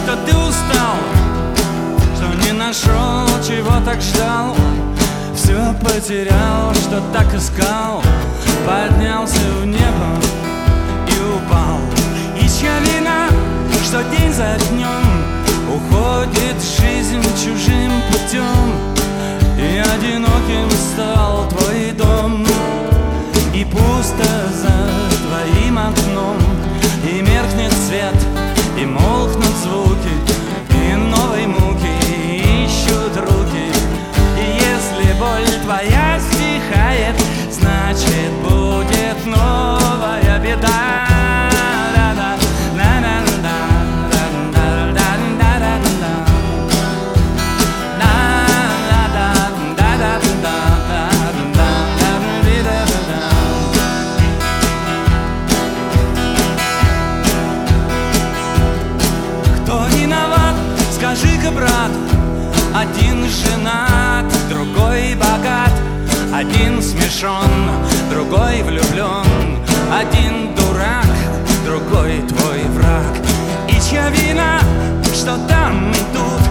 что ты устал, что не нашел, чего так ждал. Все потерял, что так искал, поднялся в небо и упал. И чья вина, что день за днем уходит жизнь чужим путем, и одиноким стал твой дом, и пусто за твоим окном, и меркнет свет, и молкнут звуки, и новой муки ищут руки. И если боль твоя стихает, значит будет новая беда. Скажи-ка, брат, один женат, другой богат, один смешон, другой влюблен, один дурак, другой твой враг. И чья вина, что там и тут